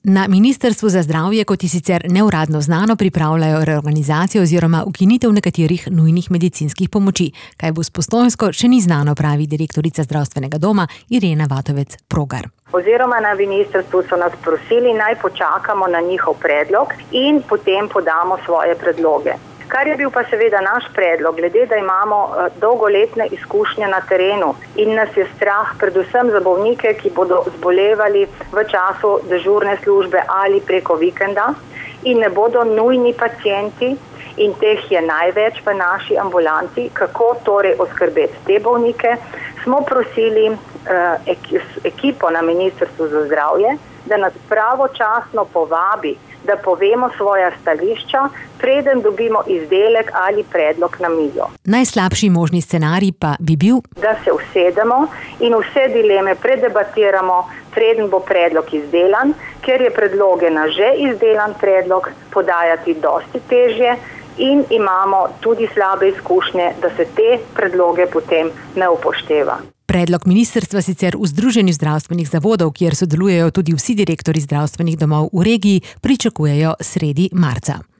Na Ministrstvu za zdravje, kot je sicer neuradno znano, pripravljajo reorganizacijo oziroma ukinitev nekaterih nujnih medicinskih pomoči. Kaj bo s Postojnsko, še ni znano, pravi direktorica zdravstvenega doma Irena Vatovec-Progar. Oziroma na ministrstvu so nas prosili, naj počakamo na njihov predlog in potem podamo svoje predloge. Kar je bil pa seveda naš predlog, glede da imamo dolgoletne izkušnje na terenu in nas je strah predvsem za bolnike, ki bodo zbolevali v času dežurne službe ali preko vikenda in ne bodo nujni pacienti in teh je največ v naši ambulanti, kako torej oskrbeti te bolnike, smo prosili ekipo na Ministrstvu za zdravje, da nas pravočasno povabi, da povemo svoja stališča, preden dobimo izdelek ali predlog na mizo. Najslabši možni scenarij pa bi bil, da se usedemo in vse dileme predebatiramo, preden bo predlog izdelan, ker je predloge na že izdelan predlog podajati dosti težje in imamo tudi slabe izkušnje, da se te predloge potem ne upošteva. Predlog ministrstva sicer v Združenju zdravstvenih zavodov, kjer sodelujejo tudi vsi direktorji zdravstvenih domov v regiji, pričakujejo sredi marca.